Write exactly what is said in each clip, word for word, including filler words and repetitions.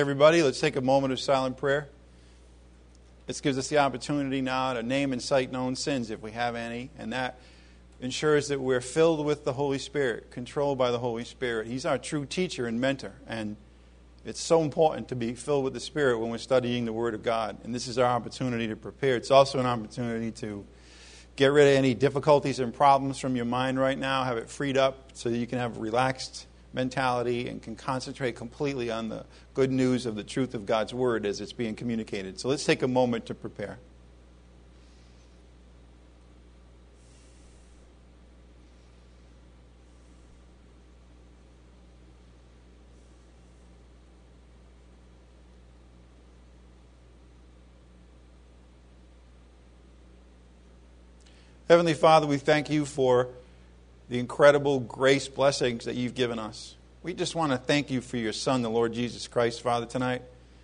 everybody. Let's take a moment of silent prayer. This gives us the opportunity now to name and cite known sins if we have any, and that ensures that we're filled with the Holy Spirit, controlled by the Holy Spirit. He's our true teacher and mentor, and it's so important to be filled with the Spirit when we're studying the Word of God, and this is our opportunity to prepare. It's also an opportunity to get rid of any difficulties and problems from your mind right now, have it freed up so that you can have a relaxed mentality and can concentrate completely on the good news of the truth of God's Word as it's being communicated. So let's take a moment to prepare. Heavenly Father, we thank you for the incredible grace blessings that you've given us. We just want to thank you for your Son, the Lord Jesus Christ, Father, tonight.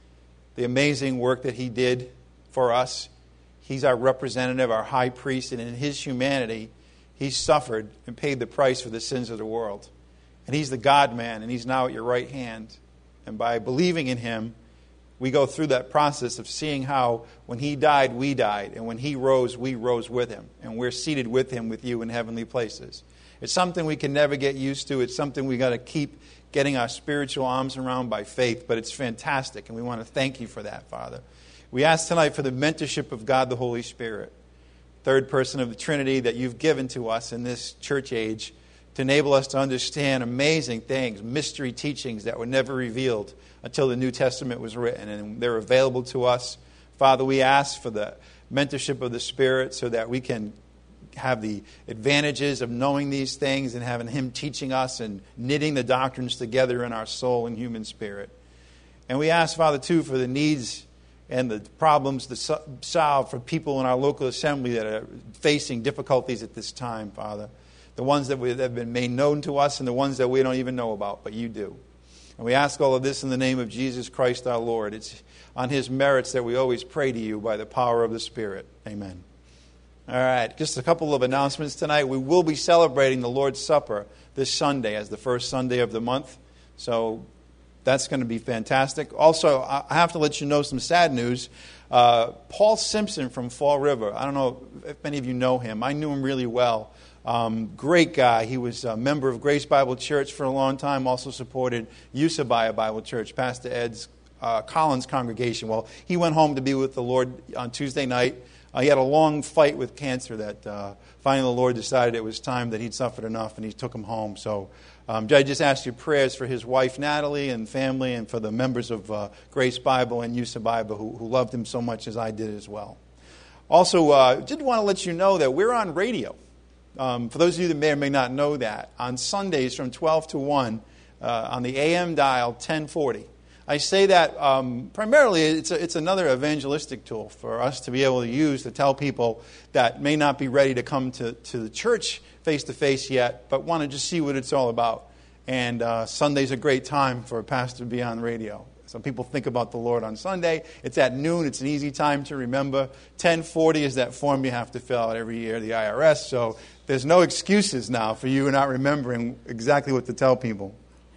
The amazing work that he did for us. He's our representative, our high priest, and in his humanity, he suffered and paid the price for the sins of the world. And he's the God-man, and he's now at your right hand. And by believing in him, we go through that process of seeing how when he died, we died. And when he rose, we rose with him. And we're seated with him with you in heavenly places. It's something we can never get used to. It's something we got to keep getting our spiritual arms around by faith. But it's fantastic, and we want to thank you for that, Father. We ask tonight for the mentorship of God the Holy Spirit, third person of the Trinity that you've given to us in this church age to enable us to understand amazing things, mystery teachings that were never revealed until the New Testament was written, and they're available to us. Father, we ask for the mentorship of the Spirit so that we can have the advantages of knowing these things and having him teaching us and knitting the doctrines together in our soul and human spirit. And we ask, Father, too, for the needs and the problems to solve for people in our local assembly that are facing difficulties at this time, Father. The ones that have been made known to us and the ones that we don't even know about, but you do. And we ask all of this in the name of Jesus Christ our Lord. It's on his merits that we always pray to you by the power of the Spirit. Amen. All right, just a couple of announcements tonight. We will be celebrating the Lord's Supper this Sunday as the first Sunday of the month. So that's going to be fantastic. Also, I have to let you know some sad news. Uh, Paul Simpson from Fall River. I don't know if many of you know him. I knew him really well. Um, great guy. He was a member of Grace Bible Church for a long time. Also supported Usabaya Bible Church, Pastor Ed's uh, Collins congregation. Well, he went home to be with the Lord on Tuesday night. Uh, he had a long fight with cancer that uh, finally the Lord decided it was time that he'd suffered enough, and he took him home. So um, I just ask your prayers for his wife, Natalie, and family, and for the members of uh, Grace Bible and Usabaya who, who loved him so much as I did as well. Also, uh, did want to let you know that we're on radio. Um, for those of you that may or may not know that, on Sundays from twelve to one uh, on the A M dial ten forty. I say that um, primarily it's, a, it's another evangelistic tool for us to be able to use to tell people that may not be ready to come to, to the church face-to-face yet, but want to just see what it's all about. And uh, Sunday's a great time for a pastor to be on radio. Some people think about the Lord on Sunday. It's at noon. It's an easy time to remember. ten forty is that form you have to fill out every year, the I R S. So there's no excuses now for you not remembering exactly what to tell people.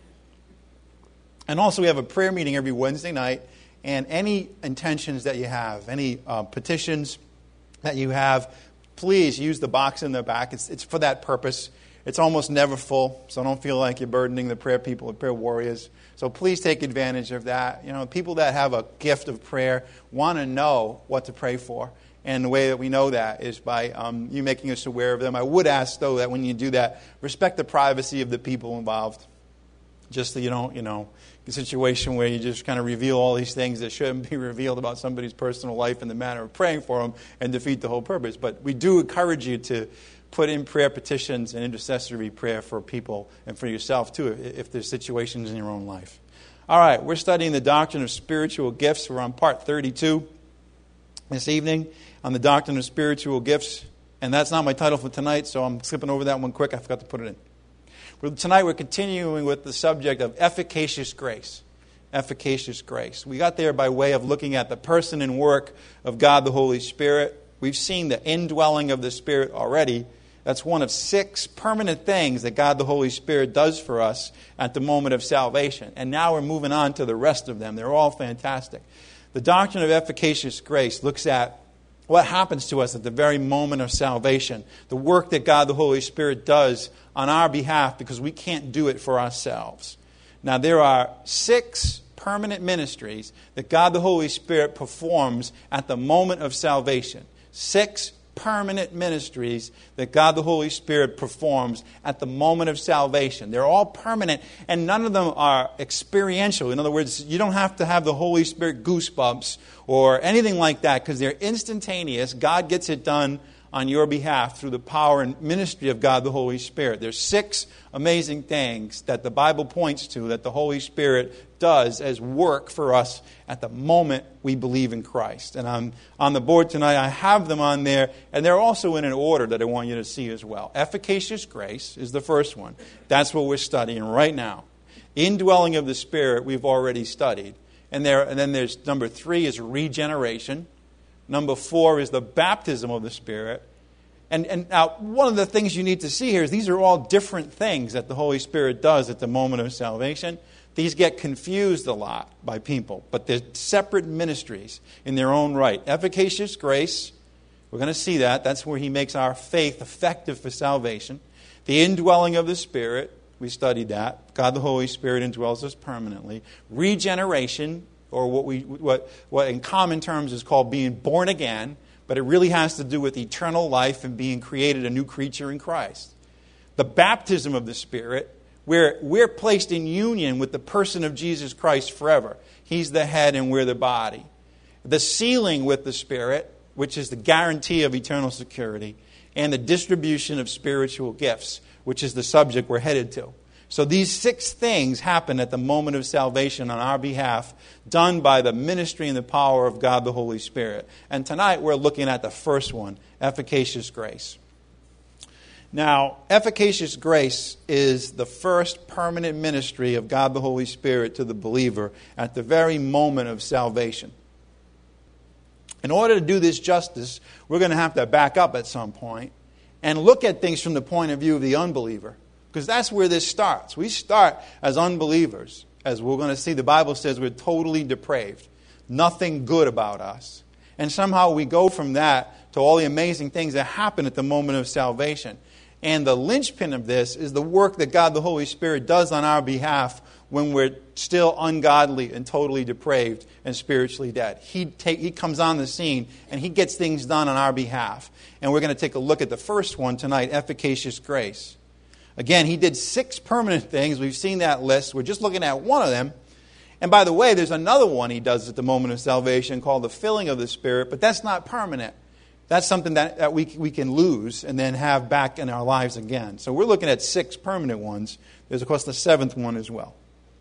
And also we have a prayer meeting every Wednesday night. And any intentions that you have, any uh, petitions that you have, please use the box in the back. It's, it's for that purpose. It's almost never full, so don't feel like you're burdening the prayer people, the prayer warriors. So please take advantage of that. You know, people that have a gift of prayer want to know what to pray for. And the way that we know that is by um, you making us aware of them. I would ask, though, that when you do that, respect the privacy of the people involved. Just so you don't, you know, a situation where you just kind of reveal all these things that shouldn't be revealed about somebody's personal life and the manner of praying for them and defeat the whole purpose. But we do encourage you to put in prayer petitions and intercessory prayer for people and for yourself, too, if, if there's situations in your own life. All right, we're studying the doctrine of spiritual gifts. We're on part thirty-two this evening on the doctrine of spiritual gifts. And that's not my title for tonight, so I'm skipping over that one quick. I forgot to put it in. Tonight we're continuing with the subject of efficacious grace. Efficacious grace. We got there by way of looking at the person and work of God the Holy Spirit. We've seen the indwelling of the Spirit already. That's one of six permanent things that God the Holy Spirit does for us at the moment of salvation. And now we're moving on to the rest of them. They're all fantastic. The doctrine of efficacious grace looks at what happens to us at the very moment of salvation, the work that God the Holy Spirit does on our behalf because we can't do it for ourselves. Now, there are six permanent ministries that God the Holy Spirit performs at the moment of salvation. Six permanent ministries that God the Holy Spirit performs at the moment of salvation. They're all permanent, and none of them are experiential. In other words, you don't have to have the Holy Spirit goosebumps or anything like that because they're instantaneous. God gets it done on your behalf through the power and ministry of God the Holy Spirit. There's six amazing things that the Bible points to that the Holy Spirit does as work for us at the moment we believe in Christ. And I'm on the board tonight. I have them on there, and they're also in an order that I want you to see as well. Efficacious grace is the first one. That's what we're studying right now. Indwelling of the Spirit we've already studied. And there, and then there's number three is regeneration. Number four is the baptism of the Spirit. And, and now, one of the things you need to see here is these are all different things that the Holy Spirit does at the moment of salvation. These get confused a lot by people, but they're separate ministries in their own right. Efficacious grace, we're going to see that. That's where He makes our faith effective for salvation. The indwelling of the Spirit, we studied that. God the Holy Spirit indwells us permanently. Regeneration, or what we what what in common terms is called being born again, but it really has to do with eternal life and being created a new creature in Christ. The baptism of the Spirit, where we're placed in union with the person of Jesus Christ forever. He's the head and we're the body. The sealing with the Spirit, which is the guarantee of eternal security, and the distribution of spiritual gifts, which is the subject we're headed to. So these six things happen at the moment of salvation on our behalf, done by the ministry and the power of God the Holy Spirit. And tonight we're looking at the first one, efficacious grace. Now, efficacious grace is the first permanent ministry of God the Holy Spirit to the believer at the very moment of salvation. In order to do this justice, we're going to have to back up at some point and look at things from the point of view of the unbeliever. Because that's where this starts. We start as unbelievers. As we're going to see, the Bible says we're totally depraved. Nothing good about us. And somehow we go from that to all the amazing things that happen at the moment of salvation. And the linchpin of this is the work that God the Holy Spirit does on our behalf when we're still ungodly and totally depraved and spiritually dead. He, take, he comes on the scene and He gets things done on our behalf. And we're going to take a look at the first one tonight, efficacious grace. Again, He did six permanent things. We've seen that list. We're just looking at one of them. And by the way, there's another one He does at the moment of salvation called the filling of the Spirit, but that's not permanent. That's something that, that we, we can lose and then have back in our lives again. So we're looking at six permanent ones. There's, of course, the seventh one as well.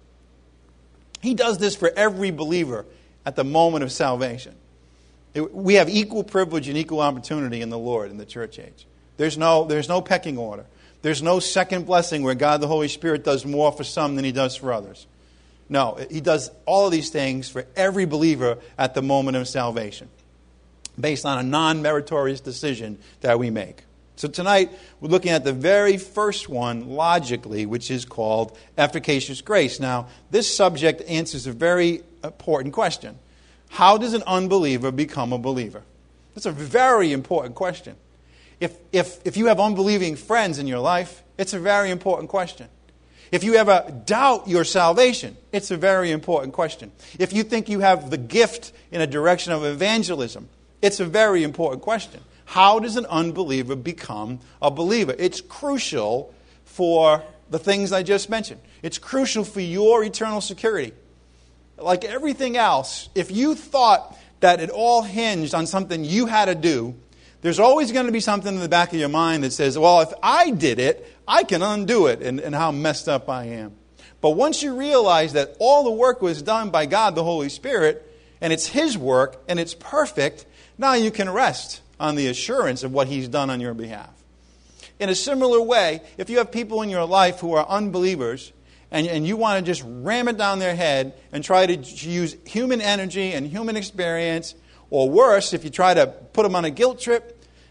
He does this for every believer at the moment of salvation. It, we have equal privilege and equal opportunity in the Lord in the church age. There's no, there's no pecking order. There's no second blessing where God the Holy Spirit does more for some than He does for others. No, He does all of these things for every believer at the moment of salvation, based on a non-meritorious decision that we make. So tonight, we're looking at the very first one, logically, which is called efficacious grace. Now, this subject answers a very important question. How does an unbeliever become a believer? That's a very important question. If, if, if you have unbelieving friends in your life, it's a very important question. If you ever doubt your salvation, it's a very important question. If you think you have the gift in a direction of evangelism, it's a very important question. How does an unbeliever become a believer? It's crucial for the things I just mentioned. It's crucial for your eternal security. Like everything else, if you thought that it all hinged on something you had to do, there's always going to be something in the back of your mind that says, well, if I did it, I can undo it, and, and how messed up I am. But once you realize that all the work was done by God, the Holy Spirit, and it's His work, and it's perfect, now you can rest on the assurance of what He's done on your behalf. In a similar way, if you have people in your life who are unbelievers, and, and you want to just ram it down their head and try to use human energy and human experience, or worse, if you try to put them on a guilt trip,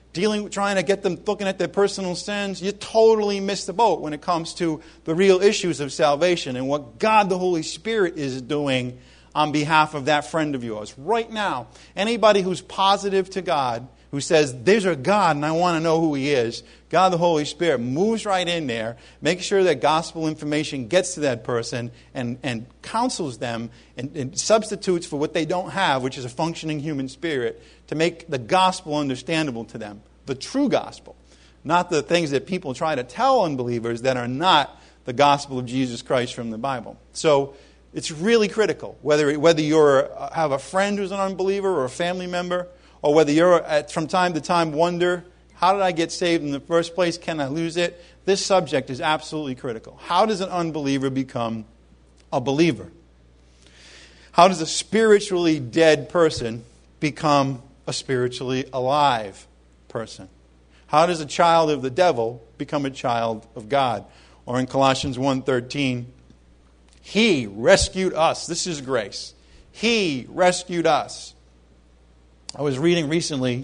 dealing, trying to get them looking at their personal sins, you totally miss the boat when it comes to the real issues of salvation and what God the Holy Spirit is doing on behalf of that friend of yours. Right now, anybody who's positive to God, who says, there's a God and I want to know who He is, God the Holy Spirit moves right in there, makes sure that gospel information gets to that person and, and counsels them and, and substitutes for what they don't have, which is a functioning human spirit, to make the gospel understandable to them. The true gospel. Not the things that people try to tell unbelievers that are not the gospel of Jesus Christ from the Bible. So it's really critical, whether whether you have a friend who's an unbeliever or a family member, or whether you're at, from time to time wonder, how did I get saved in the first place? Can I lose it? This subject is absolutely critical. How does an unbeliever become a believer? How does a spiritually dead person become a spiritually alive person? How does a child of the devil become a child of God? Or in Colossians one thirteen, He rescued us. This is grace. He rescued us. I was reading recently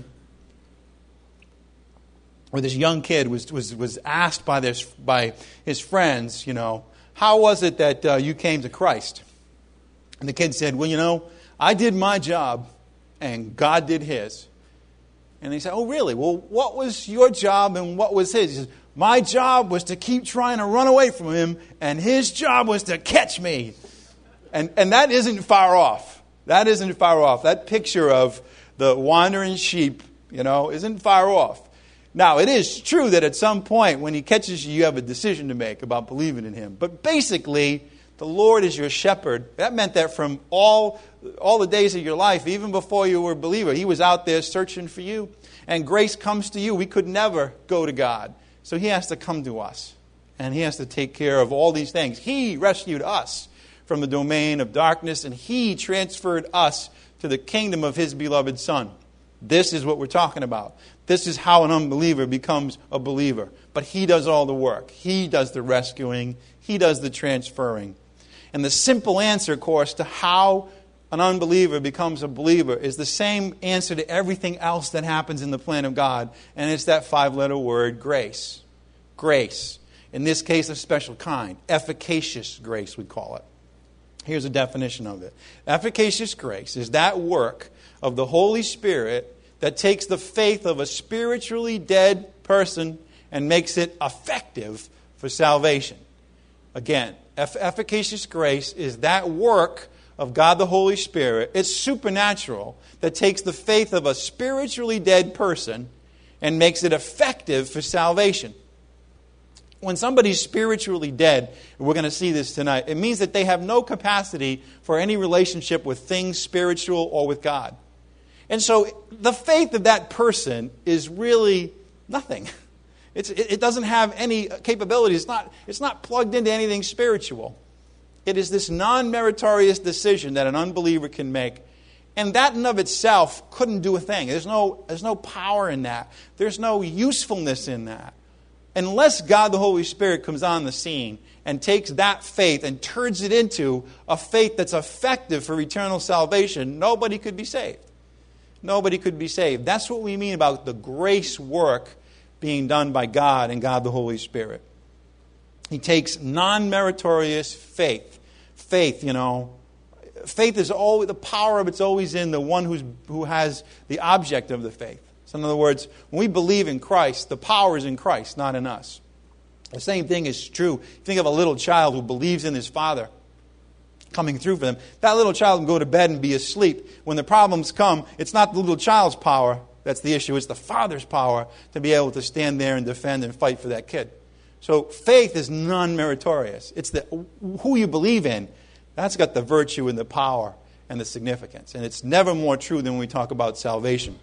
where this young kid was was was asked by this by his friends, you know, how was it that uh, you came to Christ? And the kid said, well, you know, I did my job and God did His. And they said, oh, really? Well, what was your job and what was His? He says, my job was to keep trying to run away from Him, and His job was to catch me. And and that isn't far off. That isn't far off. That picture of the wandering sheep, you know, isn't far off. Now, it is true that at some point when He catches you, you have a decision to make about believing in Him. But basically, the Lord is your shepherd. That meant that from all, all the days of your life, even before you were a believer, He was out there searching for you. And grace comes to you. We could never go to God. So He has to come to us. And He has to take care of all these things. He rescued us from the domain of darkness, and He transferred us to the kingdom of His beloved Son. This is what we're talking about. This is how an unbeliever becomes a believer. But He does all the work. He does the rescuing. He does the transferring. And the simple answer, of course, to how an unbeliever becomes a believer is the same answer to everything else that happens in the plan of God. And it's that five-letter word, grace. Grace. In this case, a special kind. Efficacious grace, we call it. Here's a definition of it. Efficacious grace is that work of the Holy Spirit that takes the faith of a spiritually dead person and makes it effective for salvation. Again, eff- efficacious grace is that work of God the Holy Spirit. It's supernatural that takes the faith of a spiritually dead person and makes it effective for salvation. When somebody's spiritually dead, and we're going to see this tonight, it means that they have no capacity for any relationship with things spiritual or with God. And so the faith of that person is really nothing. It's, it doesn't have any capability. It's not, it's not plugged into anything spiritual. It is this non-meritorious decision that an unbeliever can make. And that in of itself couldn't do a thing. There's no, there's no power in that. There's no usefulness in that. Unless God the Holy Spirit comes on the scene and takes that faith and turns it into a faith that's effective for eternal salvation, nobody could be saved. Nobody could be saved. That's what we mean about the grace work being done by God and God the Holy Spirit. He takes non-meritorious faith. Faith, you know, faith is always, the power of it's always in the one who's, who has the object of the faith. So in other words, when we believe in Christ, the power is in Christ, not in us. The same thing is true. Think of a little child who believes in his father coming through for them. That little child can go to bed and be asleep. When the problems come, it's not the little child's power that's the issue. It's the father's power to be able to stand there and defend and fight for that kid. So faith is non-meritorious. It's the, who you believe in. That's got the virtue and the power and the significance. And it's never more true than when we talk about salvation.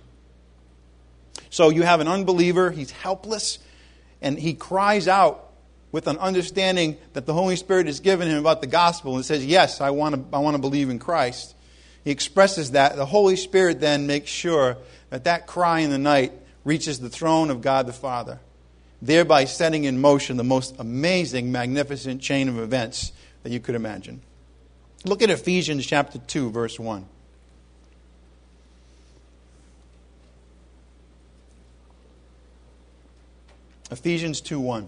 So you have an unbeliever, he's helpless, and he cries out with an understanding that the Holy Spirit has given him about the gospel and says, yes, I want to I want to believe in Christ. He expresses that. The Holy Spirit then makes sure that that cry in the night reaches the throne of God the Father, thereby setting in motion the most amazing, magnificent chain of events that you could imagine. Look at Ephesians chapter two, verse one. Ephesians two one.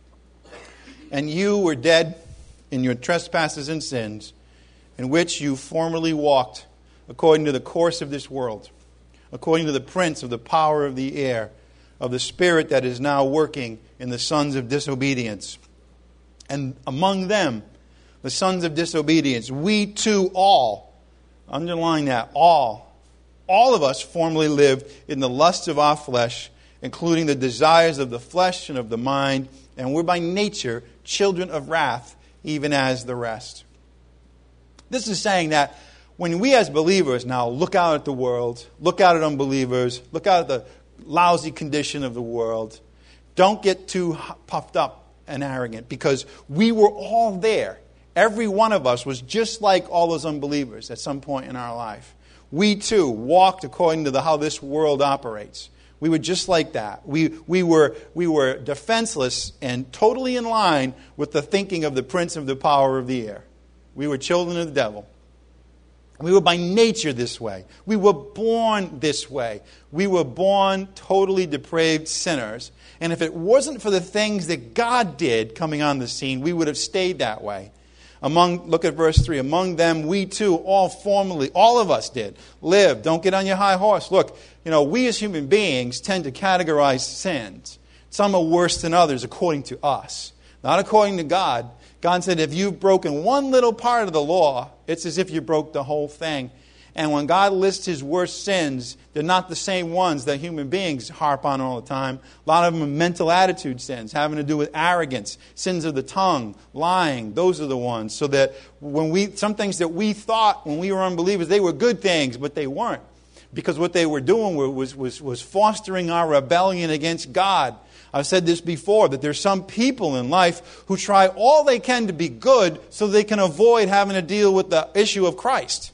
And you were dead in your trespasses and sins, in which you formerly walked, according to the course of this world, according to the prince of the power of the air, of the spirit that is now working in the sons of disobedience. And among them, the sons of disobedience, we too all, underline that, all, all of us formerly lived in the lusts of our flesh, including the desires of the flesh and of the mind, and we're by nature children of wrath, even as the rest. This is saying that when we as believers now look out at the world, look out at unbelievers, look out at the lousy condition of the world, don't get too puffed up and arrogant, because we were all there. Every one of us was just like all those unbelievers at some point in our life. We too walked according to the, how this world operates. We were just like that. We, we, were, we were defenseless and totally in line with the thinking of the prince of the power of the air. We were children of the devil. We were by nature this way. We were born this way. We were born totally depraved sinners. And if it wasn't for the things that God did coming on the scene, we would have stayed that way. Among, look at verse three. Among them, we too, all formerly, all of us did, live. Don't get on your high horse. Look, you know, we as human beings tend to categorize sins. Some are worse than others according to us, not according to God. God said, if you've broken one little part of the law, it's as if you broke the whole thing. And when God lists His worst sins, they're not the same ones that human beings harp on all the time. A lot of them are mental attitude sins, having to do with arrogance, sins of the tongue, lying. Those are the ones. So that when we, some things that we thought when we were unbelievers, they were good things, but they weren't. Because what they were doing was, was, was fostering our rebellion against God. I've said this before, that there's some people in life who try all they can to be good so they can avoid having to deal with the issue of Christ.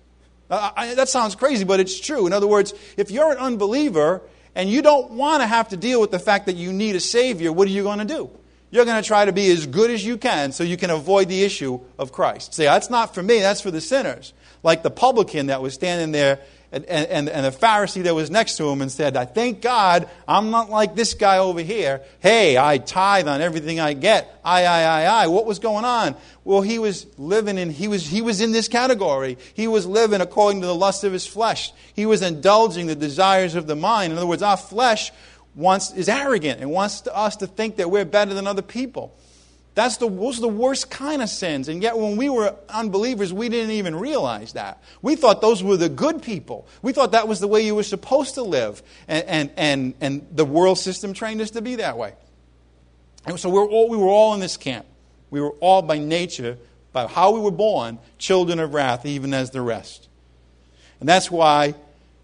Uh, I, that sounds crazy, but it's true. In other words, if you're an unbeliever and you don't want to have to deal with the fact that you need a Savior, what are you going to do? You're going to try to be as good as you can so you can avoid the issue of Christ. Say, that's not for me, that's for the sinners. Like the publican that was standing there and, and, and the Pharisee that was next to him and said, I thank God I'm not like this guy over here. Hey, I tithe on everything I get. I, I, I, I. What was going on? Well, he was living in, he was, he was in this category. He was living according to the lust of his flesh. He was indulging the desires of the mind. In other words, our flesh wants, is arrogant and wants to, us to think that we're better than other people. That's the, those are the worst kind of sins. And yet when we were unbelievers, we didn't even realize that. We thought those were the good people. We thought that was the way you were supposed to live. And, and, and, and the world system trained us to be that way. And so we were, all, we were all in this camp. We were all by nature, by how we were born, children of wrath, even as the rest. And that's why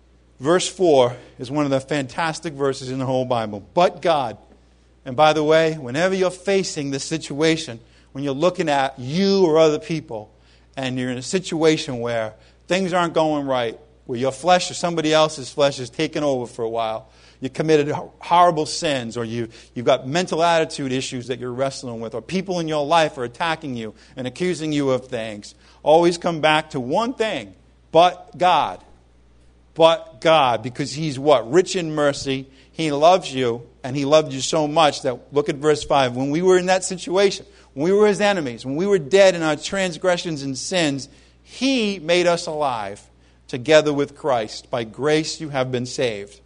verse four is one of the fantastic verses in the whole Bible. But God. And by the way, whenever you're facing this situation, when you're looking at you or other people, and you're in a situation where things aren't going right, where your flesh or somebody else's flesh is taken over for a while, you committed horrible sins, or you, you've got mental attitude issues that you're wrestling with, or people in your life are attacking you and accusing you of things, always come back to one thing, but God. But God, because He's what? Rich in mercy. He loves you, and He loved you so much that, look at verse five, when we were in that situation, when we were His enemies, when we were dead in our transgressions and sins, He made us alive together with Christ. By grace you have been saved.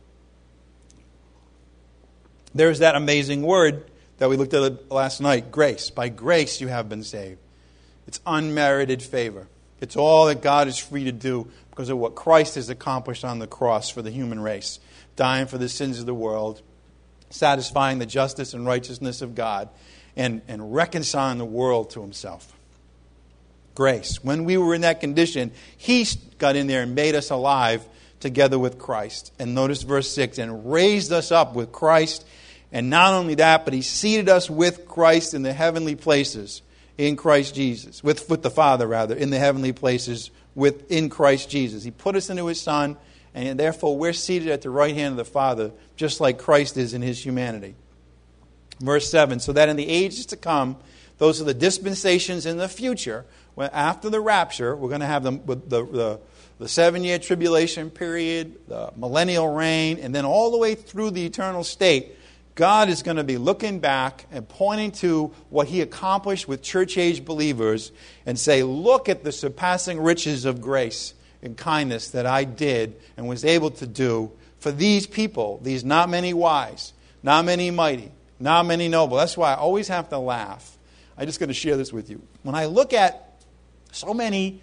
There's that amazing word that we looked at last night, grace. By grace you have been saved. It's unmerited favor. It's all that God is free to do because of what Christ has accomplished on the cross for the human race, dying for the sins of the world, satisfying the justice and righteousness of God, and, and reconciling the world to Himself. Grace. When we were in that condition, He got in there and made us alive together with Christ. And notice verse six, and raised us up with Christ. And not only that, but He seated us with Christ in the heavenly places in Christ Jesus. With, with the Father, rather, in the heavenly places within Christ Jesus. He put us into His Son, and therefore we're seated at the right hand of the Father, just like Christ is in His humanity. Verse seven, so that in the ages to come, those are the dispensations in the future, when after the rapture, we're going to have the, the, the, the seven-year tribulation period, the millennial reign, and then all the way through the eternal state, God is going to be looking back and pointing to what he accomplished with church-age believers and say, look at the surpassing riches of grace and kindness that I did and was able to do for these people, these not many wise, not many mighty, not many noble. That's why I always have to laugh. I'm just going to share this with you. When I look at so many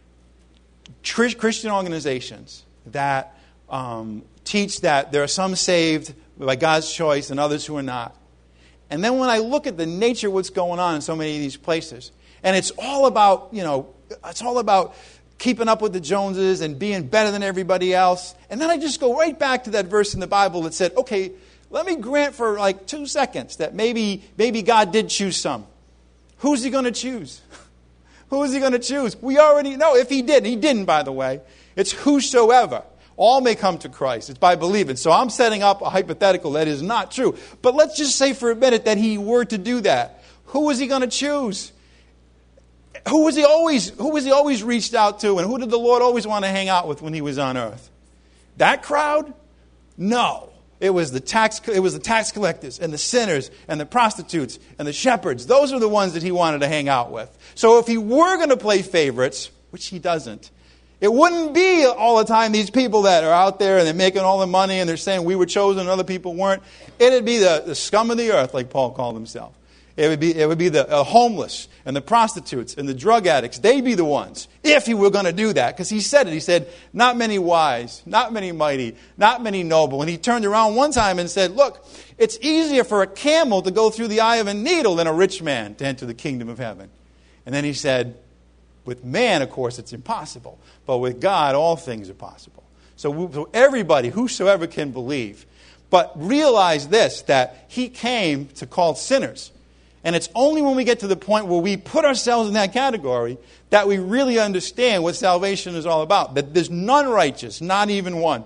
Christian organizations that um, teach that there are some saved by God's choice and others who are not. And then when I look at the nature of what's going on in so many of these places, and it's all about, you know, it's all about keeping up with the Joneses and being better than everybody else. And then I just go right back to that verse in the Bible that said, okay, let me grant for like two seconds that maybe, maybe God did choose some. Who's he going to choose? Who is he going to choose? We already know if he did. He didn't, by the way. It's whosoever. All may come to Christ. It's by believing. So I'm setting up a hypothetical that is not true. But let's just say for a minute that he were to do that. Who is he going to choose? Who was he always, who was he always reached out to? And who did the Lord always want to hang out with when he was on earth? That crowd? No. It was the tax, it was the tax collectors and the sinners and the prostitutes and the shepherds. Those are the ones that he wanted to hang out with. So if he were going to play favorites, which he doesn't, it wouldn't be all the time these people that are out there and they're making all the money and they're saying we were chosen and other people weren't. It'd be the, the scum of the earth, like Paul called himself. It would be, it would be the uh, homeless and the prostitutes and the drug addicts. They'd be the ones, if he were going to do that. Because he said it. He said, not many wise, not many mighty, not many noble. And he turned around one time and said, look, it's easier for a camel to go through the eye of a needle than a rich man to enter the kingdom of heaven. And then he said, with man, of course, it's impossible. But with God, all things are possible. So, so everybody, whosoever can believe. But realize this, that he came to call sinners. And it's only when we get to the point where we put ourselves in that category that we really understand what salvation is all about. That there's none righteous, not even one.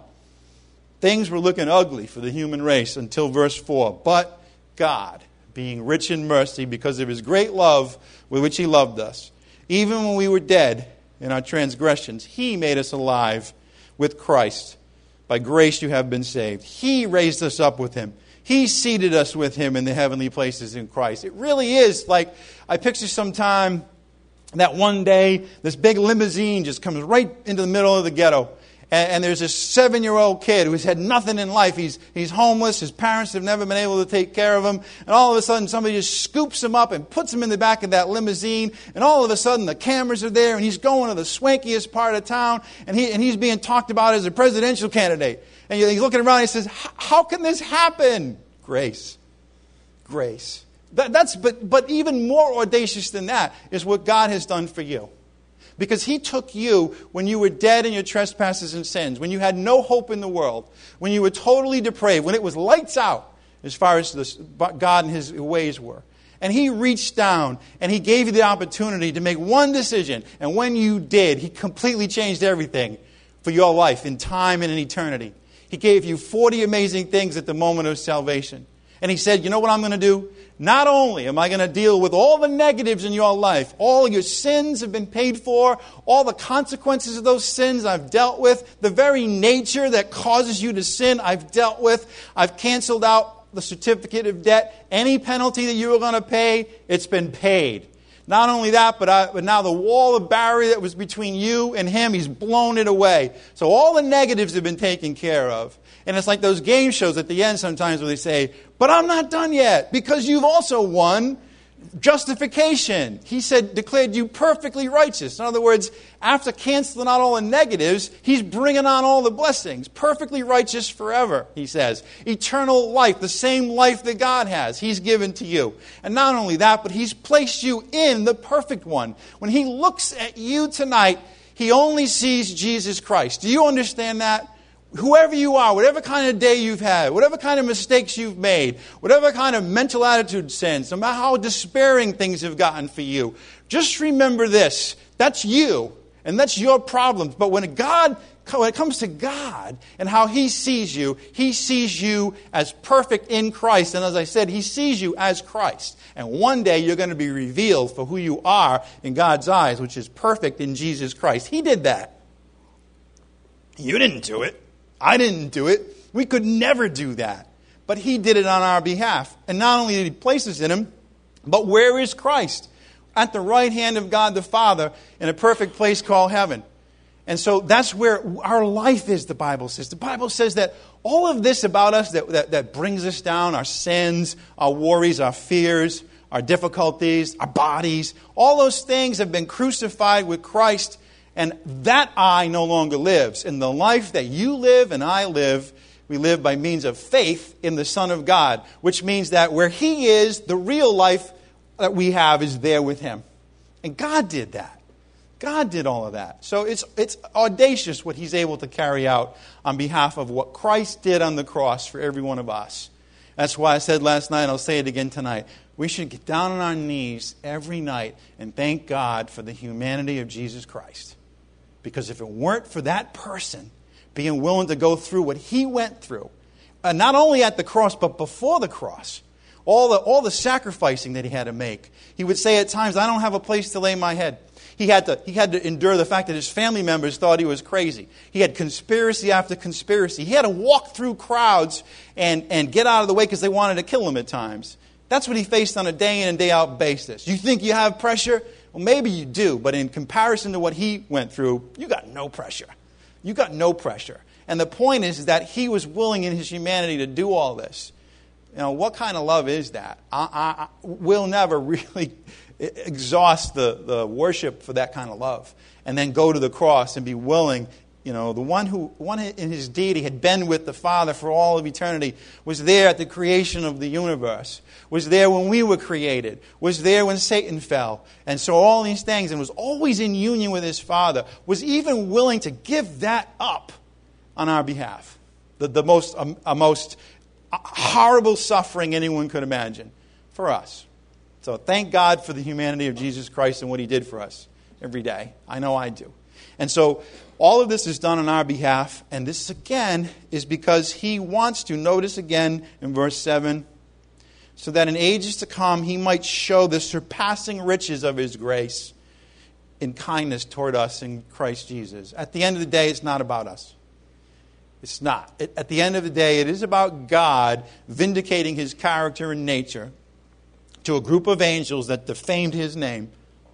Things were looking ugly for the human race until verse four. But God, being rich in mercy because of his great love with which he loved us, even when we were dead in our transgressions, he made us alive with Christ. By grace you have been saved. He raised us up with him. He seated us with him in the heavenly places in Christ. It really is like, I picture sometime that one day, this big limousine just comes right into the middle of the ghetto. And, and there's this seven-year-old kid who's had nothing in life. He's, he's homeless. His parents have never been able to take care of him. And all of a sudden, somebody just scoops him up and puts him in the back of that limousine. And all of a sudden, the cameras are there, and he's going to the swankiest part of town. And, he, and he's being talked about as a presidential candidate. And he's looking around and he says, how can this happen? Grace. Grace. That, that's but, but even more audacious than that is what God has done for you. Because he took you when you were dead in your trespasses and sins, when you had no hope in the world, when you were totally depraved, when it was lights out as far as this, God and his ways were. And he reached down and he gave you the opportunity to make one decision. And when you did, he completely changed everything for your life in time and in eternity. He gave you forty amazing things at the moment of salvation. And he said, you know what I'm going to do? Not only am I going to deal with all the negatives in your life, all your sins have been paid for, all the consequences of those sins I've dealt with, the very nature that causes you to sin I've dealt with. I've canceled out the certificate of debt. Any penalty that you were going to pay, it's been paid. Not only that, but, I, but now the wall of barrier that was between you and him, he's blown it away. So all the negatives have been taken care of. And it's like those game shows at the end sometimes where they say, but I'm not done yet, because you've also won justification. He said, declared you perfectly righteous. In other words, after canceling out all the negatives, he's bringing on all the blessings. Perfectly righteous forever, he says. Eternal life, the same life that God has, he's given to you. And not only that, but he's placed you in the perfect one. When he looks at you tonight, he only sees Jesus Christ. Do you understand that? Whoever you are, whatever kind of day you've had, whatever kind of mistakes you've made, whatever kind of mental attitude sins, no matter how despairing things have gotten for you, just remember this. That's you, and that's your problems. But when God, when it comes to God and how he sees you, he sees you as perfect in Christ. And as I said, he sees you as Christ. And one day you're going to be revealed for who you are in God's eyes, which is perfect in Jesus Christ. He did that. You didn't do it. I didn't do it. We could never do that. but he did it on our behalf. And not only did he place us in him, but where is Christ? At the right hand of God the Father in a perfect place called heaven. And so that's where our life is, the Bible says. The Bible says that all of this about us that, that, that brings us down, our sins, our worries, our fears, our difficulties, our bodies, all those things have been crucified with Christ, and that I no longer lives. In the life that you live and I live, we live by means of faith in the Son of God, which means that where He is, the real life that we have is there with Him. And God did that. God did all of that. So it's it's audacious what He's able to carry out on behalf of what Christ did on the cross for every one of us. That's why I said last night, and I'll say it again tonight, we should get down on our knees every night and thank God for the humanity of Jesus Christ. Because if it weren't for that person being willing to go through what He went through, uh, not only at the cross, but before the cross, all the, all the sacrificing that He had to make. He would say at times, I don't have a place to lay my head. He had to, he had to endure the fact that his family members thought he was crazy. He had conspiracy after conspiracy. He had to walk through crowds and, and get out of the way because they wanted to kill him at times. That's what he faced on a day in and day out basis. You think you have pressure? Well, maybe you do, but in comparison to what he went through, you got no pressure. You got no pressure. And the point is, is that he was willing in his humanity to do all this. You know, what kind of love is that? I, I, I, we'll never really exhaust the, the worship for that kind of love. And then go to the cross and be willing. You know, the one who, one in his deity had been with the Father for all of eternity, was there at the creation of the universe, was there when we were created, was there when Satan fell. And so all these things, and was always in union with his Father, was even willing to give that up on our behalf. The, the most, um, uh, most horrible suffering anyone could imagine for us. So thank God for the humanity of Jesus Christ and what He did for us every day. I know I do. And so all of this is done on our behalf. And this, again, is because He wants to, notice again in verse seven, so that in ages to come He might show the surpassing riches of His grace in kindness toward us in Christ Jesus. At the end of the day, it's not about us. It's not. It, at the end of the day, it is about God vindicating His character and nature to a group of angels that defamed His name.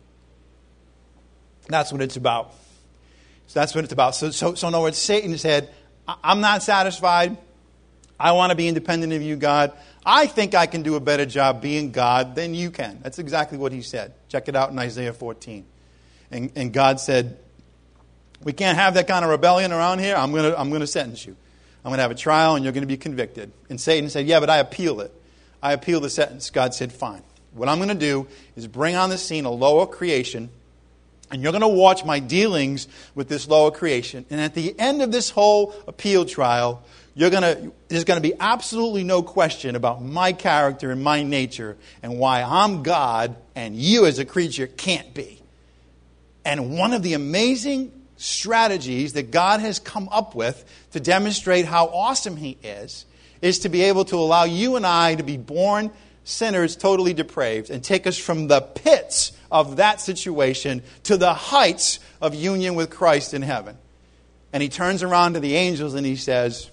That's what it's about. So that's what it's about. So, so, so in other words, Satan said, I'm not satisfied. I want to be independent of you, God. I think I can do a better job being God than you can. That's exactly what he said. Check it out in Isaiah fourteen. And, and God said, we can't have that kind of rebellion around here. I'm going to I'm going to sentence you. I'm going to have a trial and you're going to be convicted. And Satan said, yeah, but I appeal it. I appeal the sentence. God said, fine. What I'm going to do is bring on the scene a lower creation, and you're going to watch my dealings with this lower creation. And at the end of this whole appeal trial, you're going to, there's going to be absolutely no question about my character and my nature and why I'm God and you as a creature can't be. And one of the amazing strategies that God has come up with to demonstrate how awesome He is, is to be able to allow you and I to be born sinners, totally depraved, and take us from the pits of that situation to the heights of union with Christ in heaven. And He turns around to the angels and He says,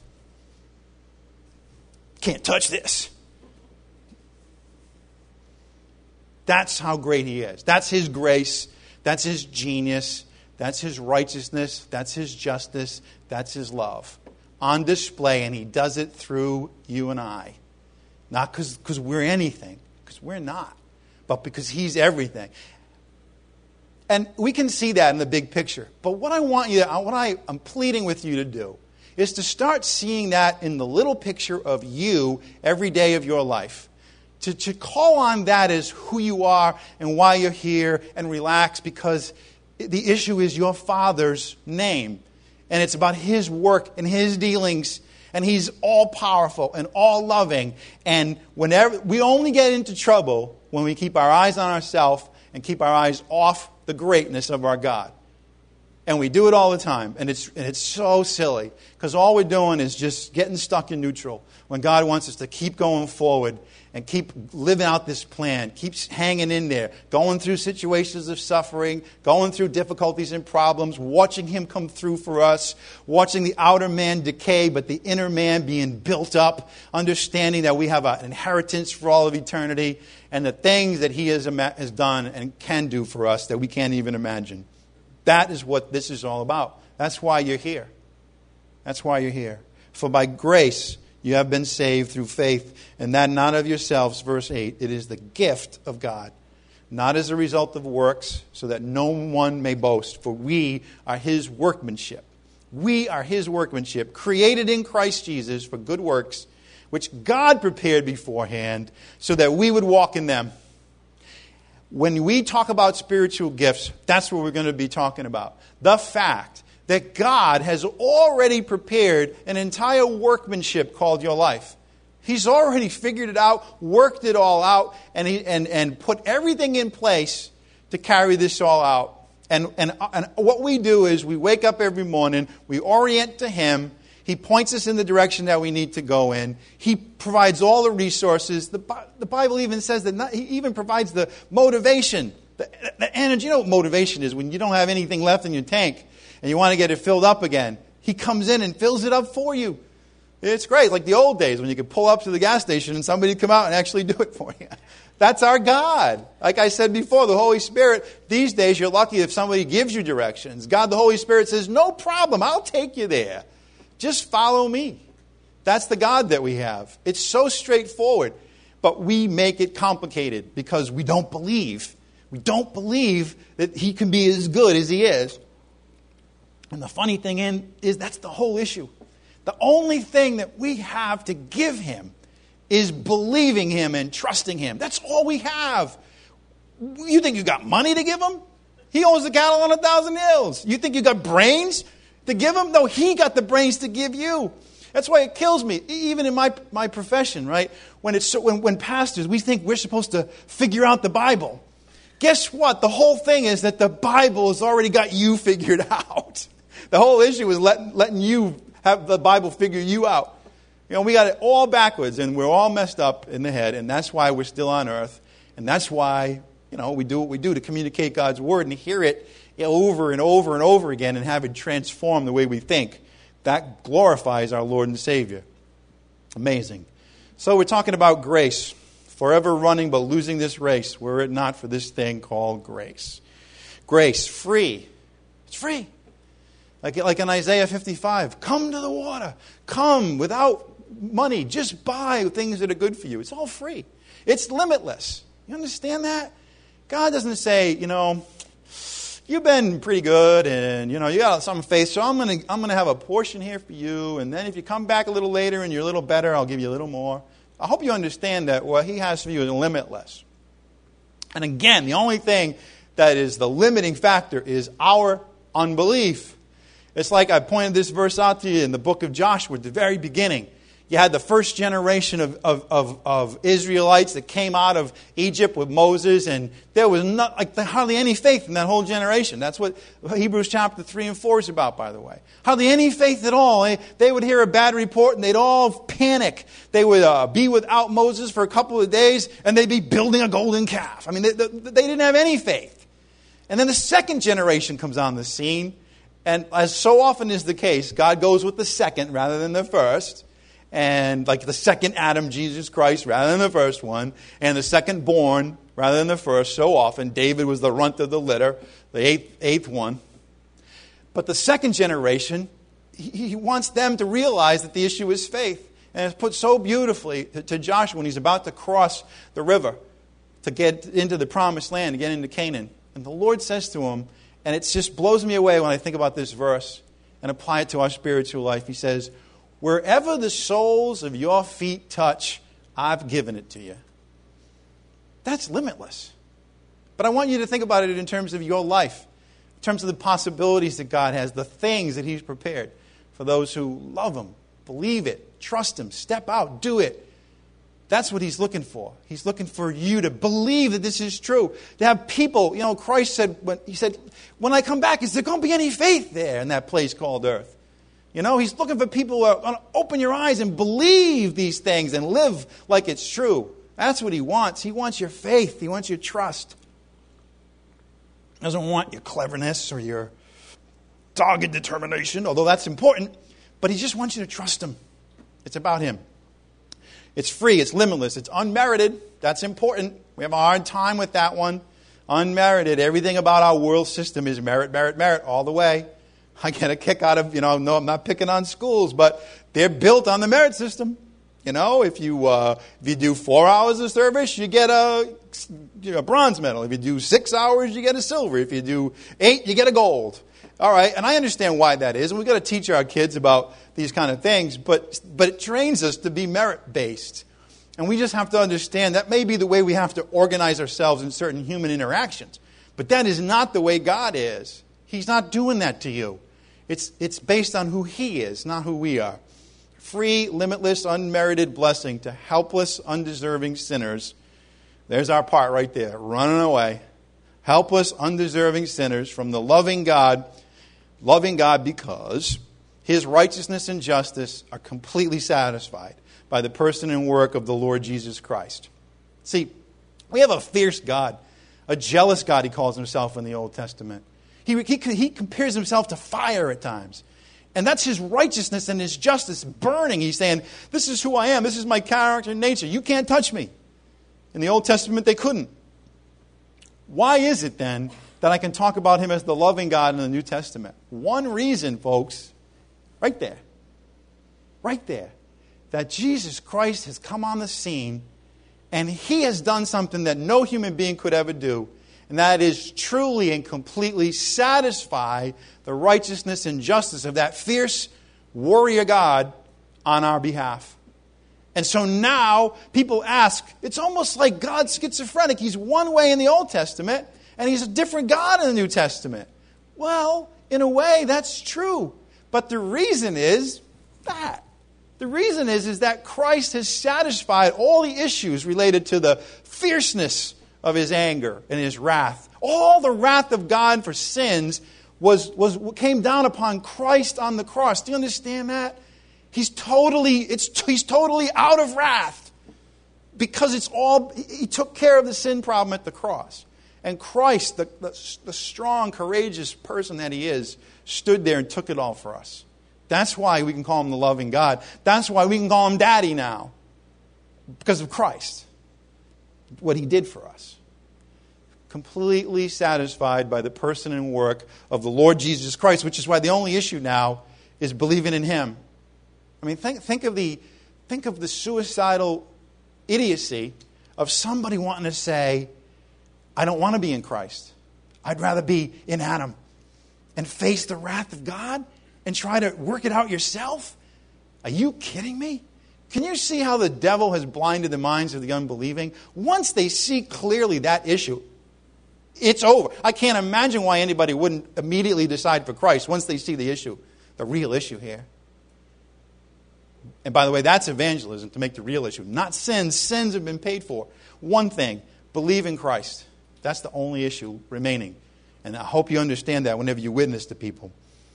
can't touch this. That's how great He is. That's His grace. That's His genius. That's His righteousness. That's His justice. That's His love on display, and He does it through you and I. Not because we're anything, because we're not, but because He's everything. And we can see that in the big picture. But what I want you, what I, I'm pleading with you to do is to start seeing that in the little picture of you every day of your life. To, to call on that as who you are and why you're here, and relax, because the issue is your Father's name. And it's about His work and His dealings. And He's all-powerful and all-loving. And whenever we only get into trouble when we keep our eyes on ourselves and keep our eyes off the greatness of our God. And we do it all the time. And it's, and it's so silly. Because all we're doing is just getting stuck in neutral. When God wants us to keep going forward and keep living out this plan. Keep hanging in there. Going through situations of suffering. Going through difficulties and problems. Watching Him come through for us. Watching the outer man decay, but the inner man being built up. Understanding that we have an inheritance for all of eternity. And the things that He has, has done and can do for us that we can't even imagine. That is what this is all about. That's why you're here. That's why you're here. For by grace you have been saved through faith, and that not of yourselves, verse eight. It is the gift of God, not as a result of works, so that no one may boast. For we are His workmanship. We are His workmanship, created in Christ Jesus for good works, which God prepared beforehand, so that we would walk in them. When we talk about spiritual gifts, that's what we're going to be talking about. The fact that God has already prepared an entire workmanship called your life. He's already figured it out, worked it all out, and he, and, and put everything in place to carry this all out. And, and, and what we do is we wake up every morning, we orient to Him, He points us in the direction that we need to go in. He provides all the resources. The, the Bible even says that not, He even provides the motivation, the, the energy. You know what motivation is? When you don't have anything left in your tank and you want to get it filled up again, He comes in and fills it up for you. It's great, like the old days when you could pull up to the gas station and somebody would come out and actually do it for you. That's our God. Like I said before, the Holy Spirit, these days you're lucky if somebody gives you directions. God, the Holy Spirit says, no problem, I'll take you there. Just follow me. That's the God that we have. It's so straightforward, but we make it complicated because we don't believe. We don't believe that He can be as good as He is. And the funny thing in, is that's the whole issue. The only thing that we have to give Him is believing Him and trusting Him. That's all we have. You think you got money to give Him? He owns the cattle on a thousand hills. You think you got brains to give Him? No, He got the brains to give you. That's why it kills me, even in my my profession, right? When it's so, when, when pastors, we think we're supposed to figure out the Bible. Guess what? The whole thing is that the Bible has already got you figured out. The whole issue is letting, letting you have the Bible figure you out. You know, we got it all backwards, and we're all messed up in the head, and that's why we're still on earth, and that's why, you know, we do what we do to communicate God's Word and hear it over and over and over again and have it transform the way we think. That glorifies our Lord and Savior. Amazing. So we're talking about grace. Forever running but losing this race, were it not for this thing called grace. Grace, free. It's free. Like, like in Isaiah fifty-five, come to the water. Come without money. Just buy things that are good for you. It's all free. It's limitless. You understand that? God doesn't say, you know, you've been pretty good and, you know, you got some faith, so I'm going to I'm going to have a portion here for you. And then if you come back a little later and you're a little better, I'll give you a little more. I hope you understand that what He has for you is limitless. And again, the only thing that is the limiting factor is our unbelief. It's like I pointed this verse out to you in the book of Joshua at the very beginning. You had the first generation of, of, of, of Israelites that came out of Egypt with Moses, and there was not, like, hardly any faith in that whole generation. That's what Hebrews chapter three and four is about, by the way. Hardly any faith at all. They, they would hear a bad report, and they'd all panic. They would uh, be without Moses for a couple of days, and they'd be building a golden calf. I mean, they, they, they didn't have any faith. And then the second generation comes on the scene, and as so often is the case, God goes with the second rather than the first. And like the second Adam, Jesus Christ, rather than the first one. And the second born, rather than the first. So often, David was the runt of the litter, the eighth, eighth one. But the second generation, he, he wants them to realize that the issue is faith. And it's put so beautifully to, to Joshua when he's about to cross the river to get into the promised land, to get into Canaan. And the Lord says to him, and it just blows me away when I think about this verse and apply it to our spiritual life. He says, wherever the soles of your feet touch, I've given it to you. That's limitless. But I want you to think about it in terms of your life, in terms of the possibilities that God has, the things that He's prepared for those who love Him, believe it, trust Him, step out, do it. That's what he's looking for. He's looking for you to believe that this is true. To have people, you know, Christ said, when, he said, when I come back, is there going to be any faith there in that place called earth? You know, he's looking for people who are going to open your eyes and believe these things and live like it's true. That's what he wants. He wants your faith. He wants your trust. He doesn't want your cleverness or your dogged determination, although that's important. But he just wants you to trust him. It's about him. It's free. It's limitless. It's unmerited. That's important. We have a hard time with that one. Unmerited. Everything about our world system is merit, merit, merit all the way. I get a kick out of, you know, no, I'm not picking on schools, but they're built on the merit system. You know, if you uh, if you do four hours of service, you get a, you know, a bronze medal. If you do six hours, you get a silver. If you do eight, you get a gold. All right, and I understand why that is, and we've got to teach our kids about these kind of things, but but it trains us to be merit-based. And we just have to understand that may be the way we have to organize ourselves in certain human interactions. But that is not the way God is. He's not doing that to you. It's it's based on who He is, not who we are. Free, limitless, unmerited blessing to helpless, undeserving sinners. There's our part right there, running away. Helpless, undeserving sinners from the loving God, loving God because His righteousness and justice are completely satisfied by the person and work of the Lord Jesus Christ. See, we have a fierce God, a jealous God, He calls Himself in the Old Testament. He, he, he compares Himself to fire at times. And that's His righteousness and His justice burning. He's saying, this is who I am. This is my character and nature. You can't touch me. In the Old Testament, they couldn't. Why is it then that I can talk about Him as the loving God in the New Testament? One reason, folks, right there, right there, that Jesus Christ has come on the scene and He has done something that no human being could ever do, and that is truly and completely satisfy the righteousness and justice of that fierce warrior God on our behalf. And so now people ask, it's almost like God's schizophrenic. He's one way in the Old Testament, and He's a different God in the New Testament. Well, in a way, that's true. But the reason is that. The reason is, is that Christ has satisfied all the issues related to the fierceness of His anger and His wrath. All the wrath of God for sins was, was came down upon Christ on the cross. Do you understand that? He's totally, it's, he's totally out of wrath because it's all, He took care of the sin problem at the cross. And Christ, the, the, the strong, courageous person that He is, stood there and took it all for us. That's why we can call Him the loving God. That's why we can call Him Daddy now. Because of Christ. What He did for us. Completely satisfied by the person and work of the Lord Jesus Christ, which is why the only issue now is believing in Him. I mean, think, think of the think of the suicidal idiocy of somebody wanting to say, I don't want to be in Christ. I'd rather be in Adam and face the wrath of God and try to work it out yourself. Are you kidding me? Can you see how the devil has blinded the minds of the unbelieving? Once they see clearly that issue, it's over. I can't imagine why anybody wouldn't immediately decide for Christ once they see the issue, the real issue here. And by the way, that's evangelism, to make the real issue. Not sins. Sins have been paid for. One thing, believe in Christ. That's the only issue remaining. And I hope you understand that whenever you witness to people.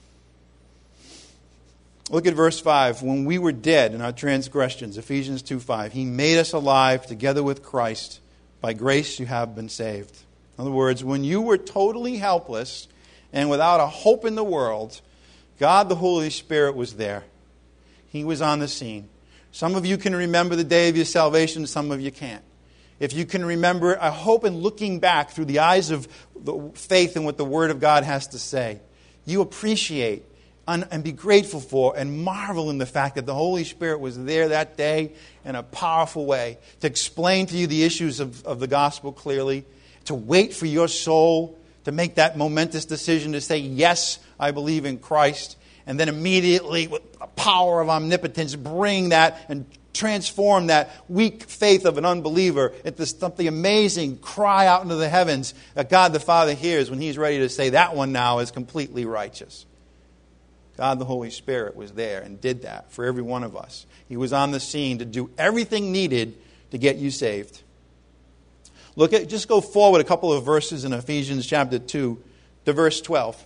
Look at verse five. When we were dead in our transgressions, Ephesians two five, He made us alive together with Christ. By grace you have been saved. In other words, when you were totally helpless and without a hope in the world, God the Holy Spirit was there. He was on the scene. Some of you can remember the day of your salvation, some of you can't. If you can remember, I hope in looking back through the eyes of the faith and what the Word of God has to say, you appreciate and be grateful for and marvel in the fact that the Holy Spirit was there that day in a powerful way to explain to you the issues of, of the gospel clearly, to wait for your soul to make that momentous decision to say, yes, I believe in Christ. And then immediately, with the power of omnipotence, bring that and transform that weak faith of an unbeliever into something amazing. Cry out into the heavens that God the Father hears when He's ready to say, that one now is completely righteous. God the Holy Spirit was there and did that for every one of us. He was on the scene to do everything needed to get you saved. Look at, just go forward a couple of verses in Ephesians chapter two to verse twelve.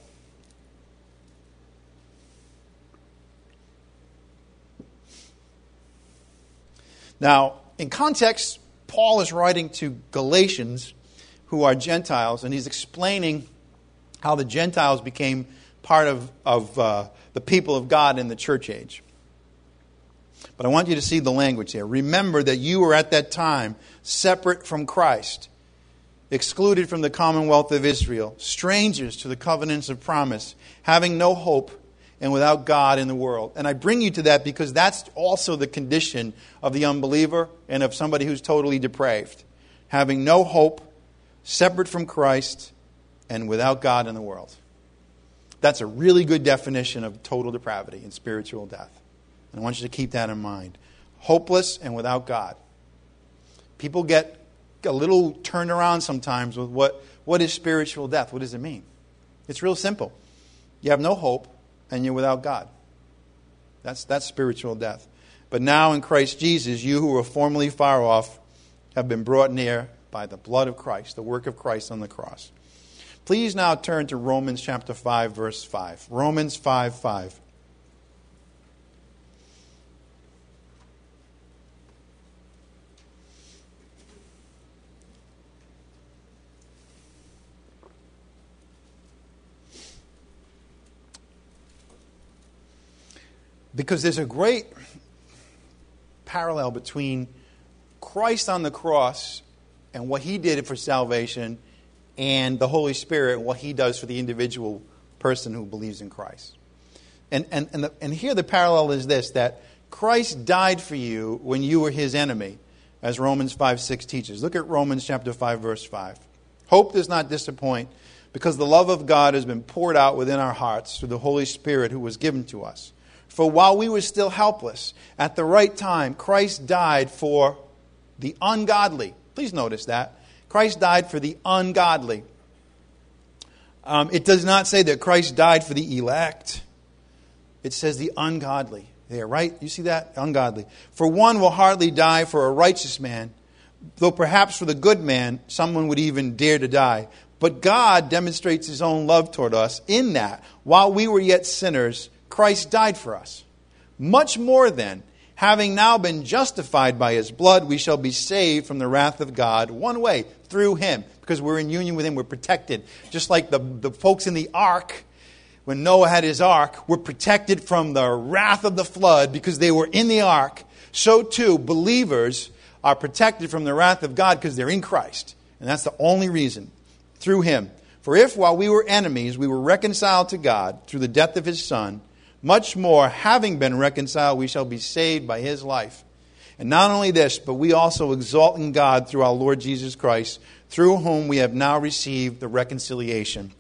Now, in context, Paul is writing to Galatians, who are Gentiles, and he's explaining how the Gentiles became part of, of uh, the people of God in the church age. But I want you to see the language here. Remember that you were at that time separate from Christ, excluded from the commonwealth of Israel, strangers to the covenants of promise, having no hope, and without God in the world. And I bring you to that because that's also the condition of the unbeliever and of somebody who's totally depraved. Having no hope, separate from Christ, and without God in the world. That's a really good definition of total depravity and spiritual death. And I want you to keep that in mind. Hopeless and without God. People get a little turned around sometimes with what, what is spiritual death? What does it mean? It's real simple. You have no hope and you're without God. That's, that's spiritual death. But now in Christ Jesus, you who were formerly far off have been brought near by the blood of Christ, the work of Christ on the cross. Please now turn to Romans chapter five, verse five. Romans five, five. Because there's a great parallel between Christ on the cross and what He did for salvation and the Holy Spirit and what He does for the individual person who believes in Christ. And, and, and, the, and here the parallel is this, that Christ died for you when you were His enemy, as Romans five six teaches. Look at Romans chapter five, verse five. Hope does not disappoint, because the love of God has been poured out within our hearts through the Holy Spirit who was given to us. For while we were still helpless, at the right time, Christ died for the ungodly. Please notice that. Christ died for the ungodly. Um, it does not say that Christ died for the elect. It says the ungodly. There, right? You see that? Ungodly. For one will hardly die for a righteous man, though perhaps for the good man, someone would even dare to die. But God demonstrates His own love toward us in that, while we were yet sinners, Christ died for us. Much more then, having now been justified by His blood, we shall be saved from the wrath of God one way, through Him. Because we're in union with Him, we're protected. Just like the, the folks in the ark, when Noah had his ark, were protected from the wrath of the flood because they were in the ark. So too, believers are protected from the wrath of God because they're in Christ. And that's the only reason, through Him. For if while we were enemies, we were reconciled to God through the death of His Son, much more, having been reconciled, we shall be saved by His life. And not only this, but we also exalt in God through our Lord Jesus Christ, through whom we have now received the reconciliation.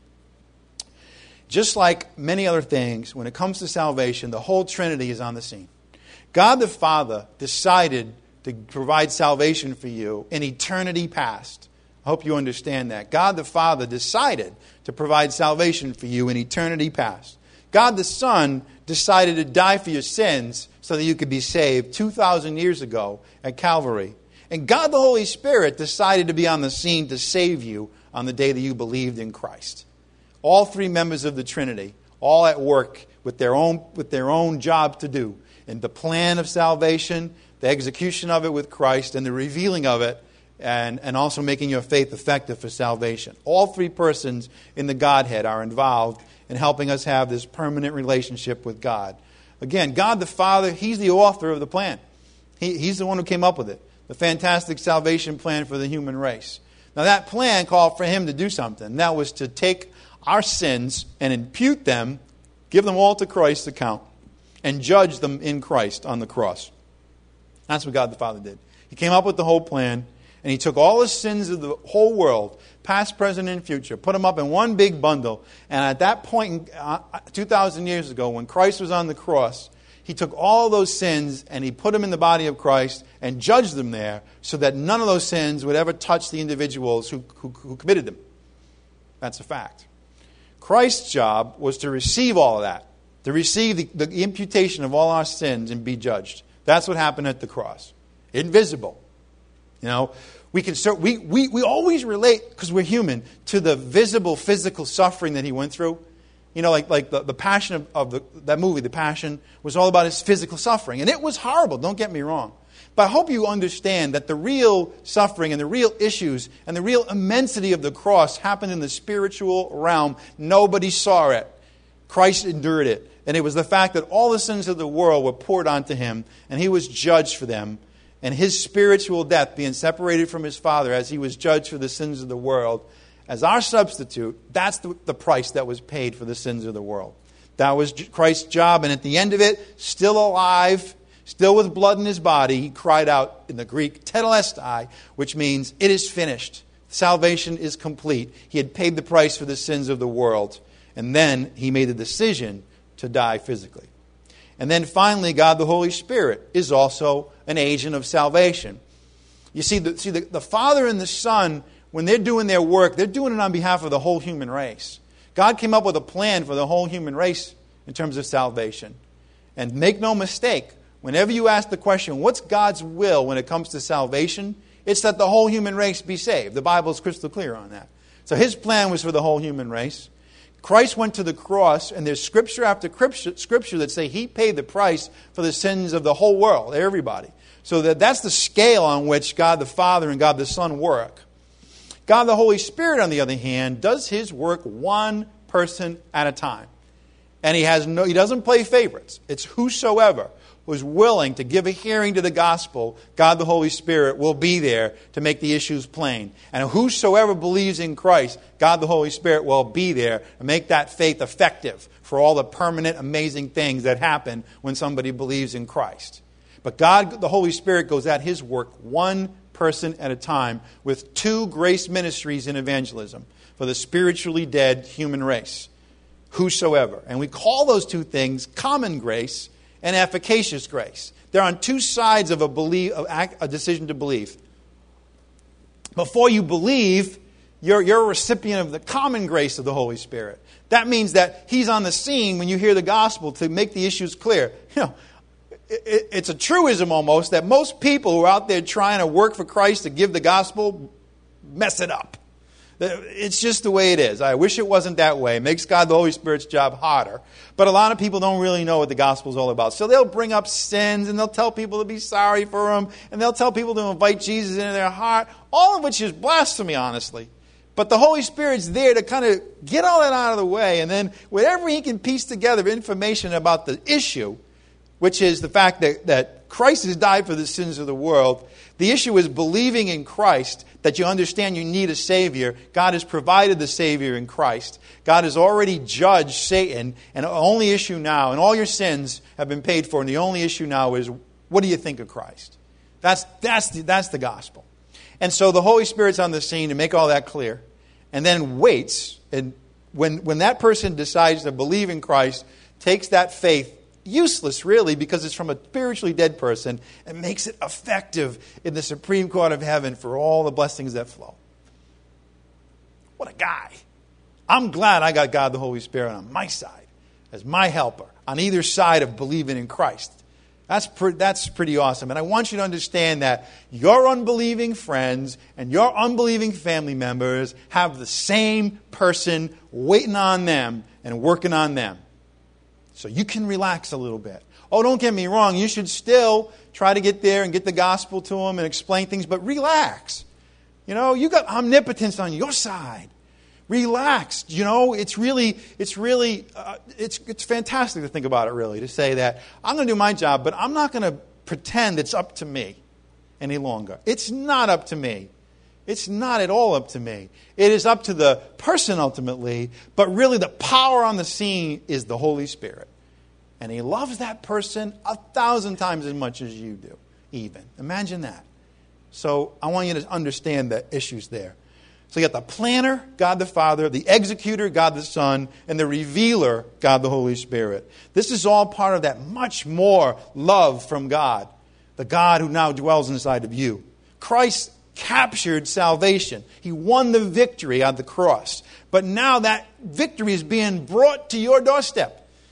Just like many other things, when it comes to salvation, the whole Trinity is on the scene. God the Father decided to provide salvation for you in eternity past. I hope you understand that. God the Father decided to provide salvation for you in eternity past. God the Son decided to die for your sins so that you could be saved two thousand years ago at Calvary. And God the Holy Spirit decided to be on the scene to save you on the day that you believed in Christ. All three members of the Trinity, all at work with their own, with their own job to do. And the plan of salvation, the execution of it with Christ, and the revealing of it, and, and also making your faith effective for salvation. All three persons in the Godhead are involved in helping us have this permanent relationship with God. Again, God the Father, He's the author of the plan. He, he's the one who came up with it. The fantastic salvation plan for the human race. Now that plan called for Him to do something. That was to take our sins and impute them, give them all to Christ's account, and judge them in Christ on the cross. That's what God the Father did. He came up with the whole plan, and He took all the sins of the whole world, past, present, and future, put them up in one big bundle. And at that point, uh, two thousand years ago, when Christ was on the cross, He took all those sins and He put them in the body of Christ and judged them there so that none of those sins would ever touch the individuals who, who, who committed them. That's a fact. Christ's job was to receive all of that, to receive the, the imputation of all our sins and be judged. That's what happened at the cross. Invisible. You know, we can start, we, we, we always relate, because we're human, to the visible physical suffering that he went through. You know, like, like the, the passion of, of the, that movie, The Passion, was all about his physical suffering. And it was horrible, don't get me wrong. But I hope you understand that the real suffering and the real issues and the real immensity of the cross happened in the spiritual realm. Nobody saw it. Christ endured it. And it was the fact that all the sins of the world were poured onto him, and he was judged for them. And his spiritual death, being separated from his Father as he was judged for the sins of the world, as our substitute, that's the, the price that was paid for the sins of the world. That was Christ's job. And at the end of it, still alive, still with blood in his body, he cried out in the Greek, tetelestai, which means it is finished. Salvation is complete. He had paid the price for the sins of the world. And then he made the decision to die physically. And then finally, God the Holy Spirit is also an agent of salvation. You see, the, see the, the Father and the Son, when they're doing their work, they're doing it on behalf of the whole human race. God came up with a plan for the whole human race in terms of salvation. And make no mistake, whenever you ask the question, what's God's will when it comes to salvation? It's that the whole human race be saved. The Bible is crystal clear on that. So his plan was for the whole human race. Christ went to the cross, and there's scripture after scripture that say he paid the price for the sins of the whole world, everybody. So that that's the scale on which God the Father and God the Son work. God the Holy Spirit, on the other hand, does his work one person at a time. And he has no he doesn't play favorites. It's whosoever who's willing to give a hearing to the gospel, God the Holy Spirit will be there to make the issues plain. And whosoever believes in Christ, God the Holy Spirit will be there to make that faith effective for all the permanent, amazing things that happen when somebody believes in Christ. But God, the Holy Spirit, goes at his work one person at a time with two grace ministries in evangelism for the spiritually dead human race. Whosoever. And we call those two things common grace and efficacious grace. They're on two sides of a belief, of a decision to believe. Before you believe, you're, you're a recipient of the common grace of the Holy Spirit. That means that he's on the scene when you hear the gospel to make the issues clear. You know, it, it's a truism almost that most people who are out there trying to work for Christ to give the gospel mess it up. It's just the way it is. I wish it wasn't that way. It makes God the Holy Spirit's job harder. But a lot of people don't really know what the gospel is all about. So they'll bring up sins, and they'll tell people to be sorry for them, and they'll tell people to invite Jesus into their heart, all of which is blasphemy, honestly. But the Holy Spirit's there to kind of get all that out of the way, and then whatever he can piece together information about the issue, which is the fact that, that Christ has died for the sins of the world. The issue is believing in Christ, that you understand you need a Savior. God has provided the Savior in Christ. God has already judged Satan, and the only issue now, and all your sins have been paid for, and the only issue now is, what do you think of Christ? That's, that's, the, that's the gospel. And so the Holy Spirit's on the scene to make all that clear, and then waits, and when, when that person decides to believe in Christ, takes that faith, useless really because it's from a spiritually dead person, and makes it effective in the Supreme Court of heaven for all the blessings that flow. What a guy. I'm glad I got God the Holy Spirit on my side as my helper on either side of believing in Christ. That's, pre- that's pretty awesome. And I want you to understand that your unbelieving friends and your unbelieving family members have the same person waiting on them and working on them. So you can relax a little bit. Oh, don't get me wrong. You should still try to get there and get the gospel to them and explain things, but relax. You know, you got omnipotence on your side. Relax. You know, it's really, it's really, uh, it's it's fantastic to think about it, really, to say that I'm going to do my job, but I'm not going to pretend it's up to me any longer. It's not up to me. It's not at all up to me. It is up to the person ultimately, but really the power on the scene is the Holy Spirit. And he loves that person a thousand times as much as you do, even. Imagine that. So I want you to understand the issues there. So you got the planner, God the Father, the executor, God the Son, and the revealer, God the Holy Spirit. This is all part of that much more love from God, the God who now dwells inside of you. Christ captured salvation. He won the victory on the cross. But now that victory is being brought to your doorstep.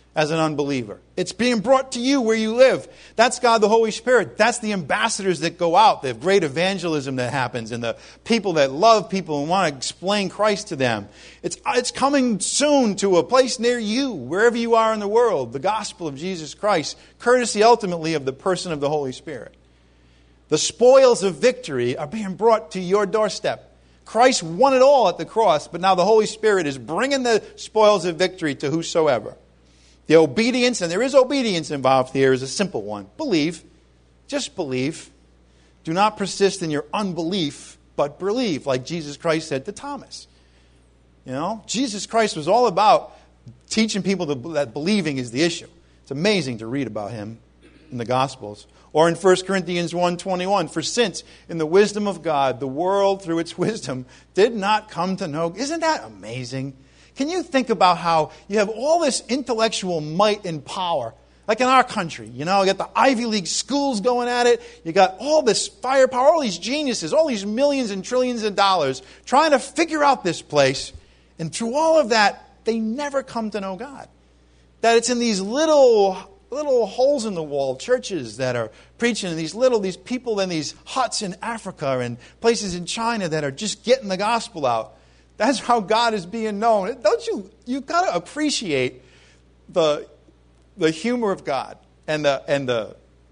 as an unbeliever. It's being brought to you where you live. That's God the Holy Spirit. That's the ambassadors that go out. The great evangelism that happens and the people that love people and want to explain Christ to them. It's, it's coming soon to a place near you, wherever you are in the world. The gospel of Jesus Christ, courtesy ultimately of the person of the Holy Spirit. The spoils of victory are being brought to your doorstep. Christ won it all at the cross, but now the Holy Spirit is bringing the spoils of victory to whosoever. The obedience, and there is obedience involved here, is a simple one. Believe. Just believe. Do not persist in your unbelief, but believe, like Jesus Christ said to Thomas. You know, Jesus Christ was all about teaching people that believing is the issue. It's amazing to read about him in the Gospels. Or in First Corinthians one twenty-one, for since in the wisdom of God, the world through its wisdom did not come to know. Isn't that amazing? Can you think about how you have all this intellectual might and power, like in our country, you know, you got the Ivy League schools going at it, you got all this firepower, all these geniuses, all these millions and trillions of dollars trying to figure out this place, and through all of that, they never come to know God. That it's in these little, little holes in the wall churches that are preaching, and these little, these people in these huts in Africa and places in China that are just getting the gospel out. That's how God is being known. Don't you? You've got to appreciate the the humor of God and the and the.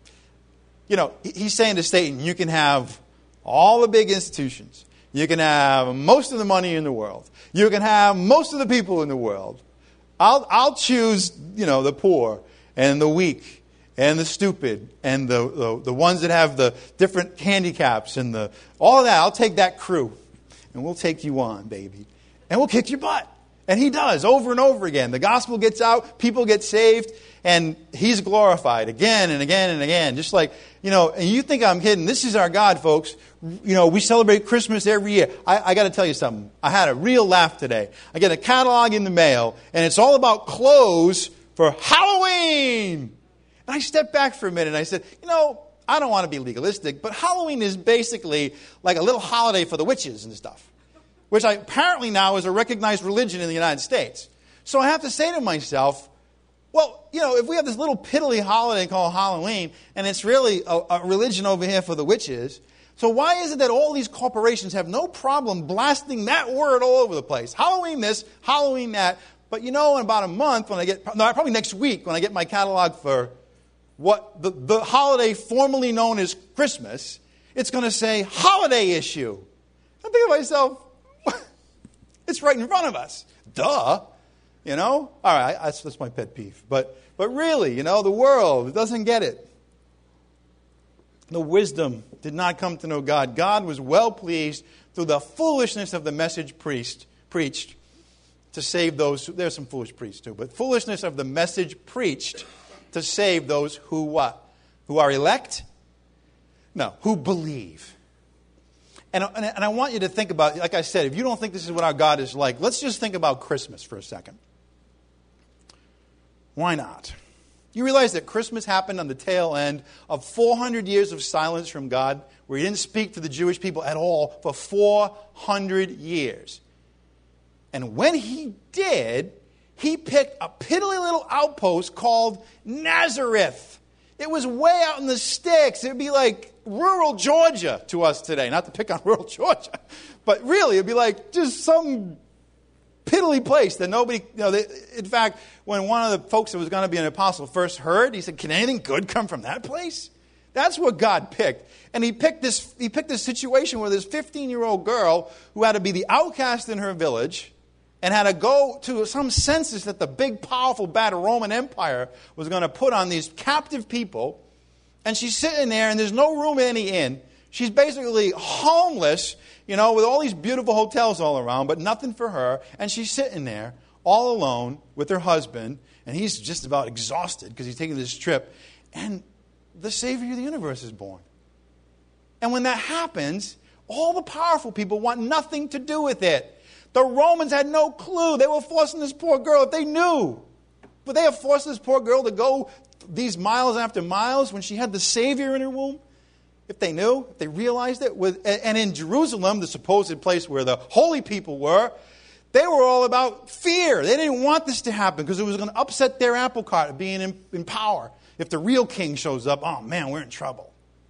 You know, he's saying to Satan, you can have all the big institutions, you can have most of the money in the world, you can have most of the people in the world. I'll I'll choose, you know, the poor and the weak and the stupid and the the, the ones that have the different handicaps and the all of that. I'll take that crew. And we'll take you on, baby. And we'll kick your butt. And he does over and over again. The gospel gets out, people get saved, and he's glorified again and again and again. Just like, you know, and you think I'm kidding. This is our God, folks. You know, we celebrate Christmas every year. I, I got to tell you something. I had a real laugh today. I get a catalog in the mail, and it's all about clothes for Halloween. And I stepped back for a minute, and I said, you know, I don't want to be legalistic, but Halloween is basically like a little holiday for the witches and stuff, which I, apparently now is a recognized religion in the United States. So I have to say to myself, well, you know, if we have this little piddly holiday called Halloween, and it's really a, a religion over here for the witches, so why is it that all these corporations have no problem blasting that word all over the place? Halloween this, Halloween that. But you know, in about a month, when I get, no, probably next week, when I get my catalog for what the, the holiday formerly known as Christmas, it's going to say holiday issue. I think to myself, it's right in front of us. Duh. You know? All right, that's, that's my pet peeve. But, but really, you know, the world doesn't get it. The wisdom did not come to know God. God was well pleased through the foolishness of the message preached, preached to save those. There's some foolish priests too, but foolishness of the message preached to save those who what? Who are elect? No, who believe. And, and, and I want you to think about, like I said, if you don't think this is what our God is like, let's just think about Christmas for a second. Why not? You realize that Christmas happened on the tail end of four hundred years of silence from God, where he didn't speak to the Jewish people at all for four hundred years. And when he did, he picked a piddly little outpost called Nazareth. It was way out in the sticks. It would be like rural Georgia to us today. Not to pick on rural Georgia, but really it would be like just some piddly place that nobody, you know, they, in fact, when one of the folks that was going to be an apostle first heard, he said, can anything good come from that place? That's what God picked. And he picked this, he picked this situation where this fifteen-year-old girl who had to be the outcast in her village and had to go to some census that the big, powerful, bad Roman Empire was going to put on these captive people. And she's sitting there, and there's no room in any inn. She's basically homeless, you know, with all these beautiful hotels all around, but nothing for her. And she's sitting there all alone with her husband, and he's just about exhausted because he's taking this trip. And the Savior of the universe is born. And when that happens, all the powerful people want nothing to do with it. The Romans had no clue. They were forcing this poor girl, if they knew, would they have forced this poor girl to go these miles after miles when she had the Savior in her womb? If they knew, if they realized it. And in Jerusalem, the supposed place where the holy people were, They were all about fear. They didn't want this to happen because it was going to upset their apple cart of being in, in power. If the real king shows up, oh man, we're in trouble.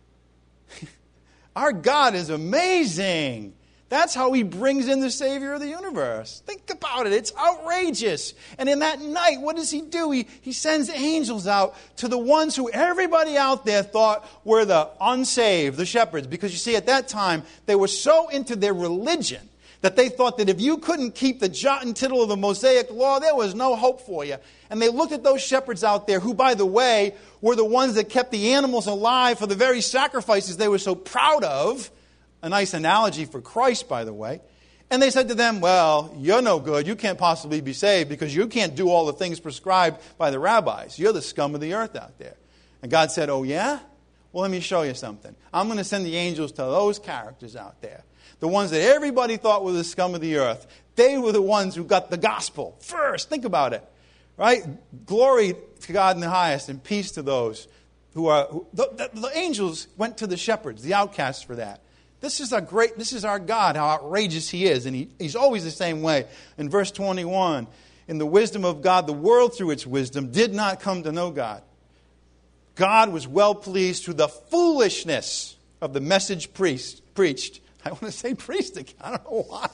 Our God is amazing. That's how he brings in the Savior of the universe. Think about it. It's outrageous. And in that night, what does he do? He, he sends angels out to the ones who everybody out there thought were the unsaved, the shepherds. Because you see, at that time, they were so into their religion that they thought that if you couldn't keep the jot and tittle of the Mosaic law, there was no hope for you. And they looked at those shepherds out there who, by the way, were the ones that kept the animals alive for the very sacrifices they were so proud of. A nice analogy for Christ, by the way. And they said to them, well, you're no good. You can't possibly be saved because you can't do all the things prescribed by the rabbis. You're the scum of the earth out there. And God said, oh yeah? Well, let me show you something. I'm going to send the angels to those characters out there. The ones that everybody thought were the scum of the earth. They were the ones who got the gospel first. Think about it. Right? Glory to God in the highest and peace to those who are... Who, the, the, the angels went to the shepherds, the outcasts, for that. This is our great, this is our God, how outrageous he is. And he, he's always the same way. In verse twenty-one, in the wisdom of God, the world through its wisdom did not come to know God. God was well pleased through the foolishness of the message priest, preached. I want to say priest again. I don't know why.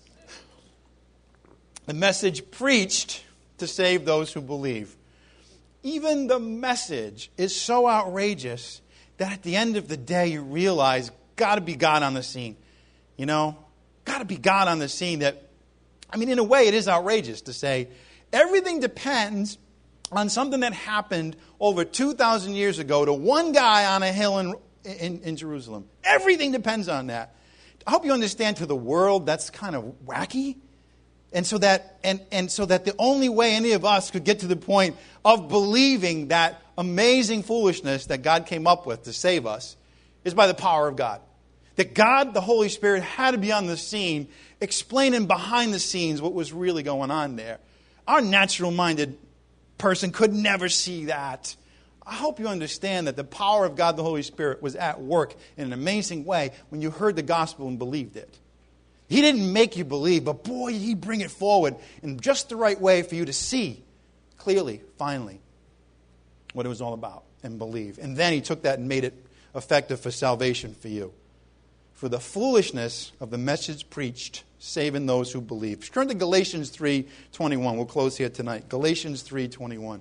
The message preached to save those who believe. Even the message is so outrageous that at the end of the day you realize got to be God on the scene. You know? Got to be God on the scene that, I mean, in a way it is outrageous to say everything depends on something that happened over two thousand years ago to one guy on a hill in, in, in Jerusalem. Everything depends on that. I hope you understand, to the world that's kind of wacky. And so that and, and so that the only way any of us could get to the point of believing that amazing foolishness that God came up with to save us is by the power of God. That God, the Holy Spirit, had to be on the scene, explaining behind the scenes what was really going on there. Our natural-minded person could never see that. I hope you understand that the power of God, the Holy Spirit, was at work in an amazing way when you heard the gospel and believed it. He didn't make you believe, but boy, He bring it forward in just the right way for you to see clearly, finally, what it was all about and believe. And then He took that and made it effective for salvation for you. For the foolishness of the message preached, saving those who believe. Turn to Galatians three twenty-one. We'll close here tonight. Galatians three twenty-one.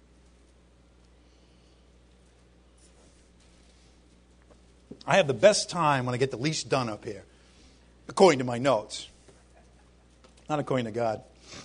I have the best time when I get the least done up here, according to my notes. Not according to God.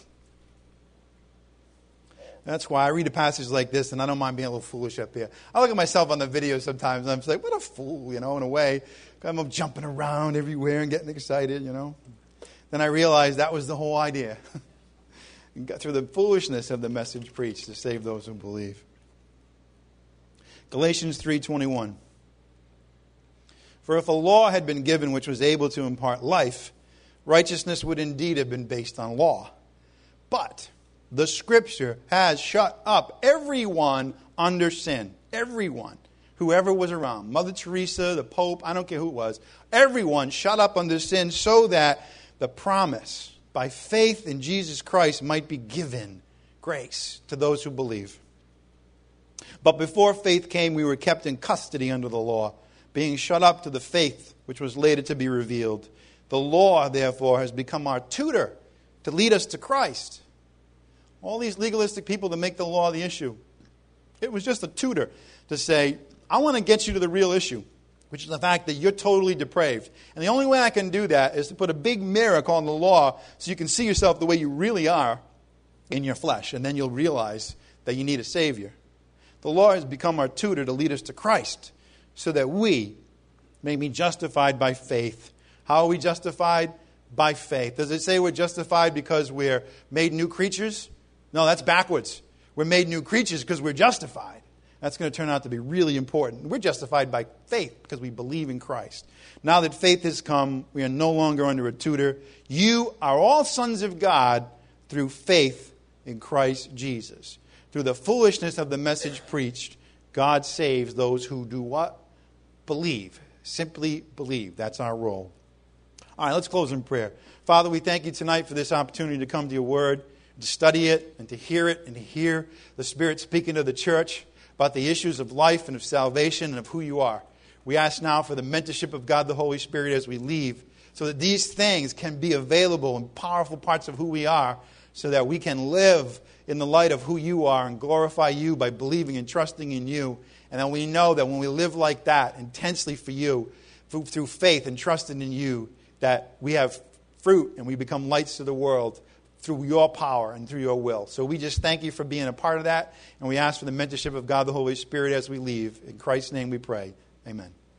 That's why I read a passage like this, and I don't mind being a little foolish up here. I look at myself on the video sometimes, and I'm just like, what a fool, you know, in a way. I'm jumping around everywhere and getting excited, you know. Then I realized that was the whole idea. And got through the foolishness of the message preached to save those who believe. Galatians three twenty-one. For if a law had been given which was able to impart life, righteousness would indeed have been based on law. But the Scripture has shut up everyone under sin. Everyone. Whoever was around. Mother Teresa, the Pope, I don't care who it was. Everyone shut up under sin so that the promise by faith in Jesus Christ might be given grace to those who believe. But before faith came, we were kept in custody under the law, being shut up to the faith which was later to be revealed. The law, therefore, has become our tutor to lead us to Christ. All these legalistic people that make the law the issue. It was just a tutor to say, I want to get you to the real issue, which is the fact that you're totally depraved. And the only way I can do that is to put a big mirror called the law so you can see yourself the way you really are in your flesh. And then you'll realize that you need a Savior. The law has become our tutor to lead us to Christ so that we may be justified by faith. How are we justified? By faith. Does it say we're justified because we're made new creatures? No, that's backwards. We're made new creatures because we're justified. That's going to turn out to be really important. We're justified by faith because we believe in Christ. Now that faith has come, we are no longer under a tutor. You are all sons of God through faith in Christ Jesus. Through the foolishness of the message preached, God saves those who do what? Believe. Simply believe. That's our role. All right, let's close in prayer. Father, we thank you tonight for this opportunity to come to your word, to study it, and to hear it, and to hear the Spirit speaking to the church about the issues of life and of salvation and of who you are. We ask now for the mentorship of God the Holy Spirit as we leave, so that these things can be available in powerful parts of who we are, so that we can live in the light of who you are and glorify you by believing and trusting in you. And then we know that when we live like that intensely for you, through faith and trusting in you, that we have fruit and we become lights to the world through your power and through your will. So we just thank you for being a part of that, and we ask for the mentorship of God the Holy Spirit as we leave. In Christ's name we pray. Amen.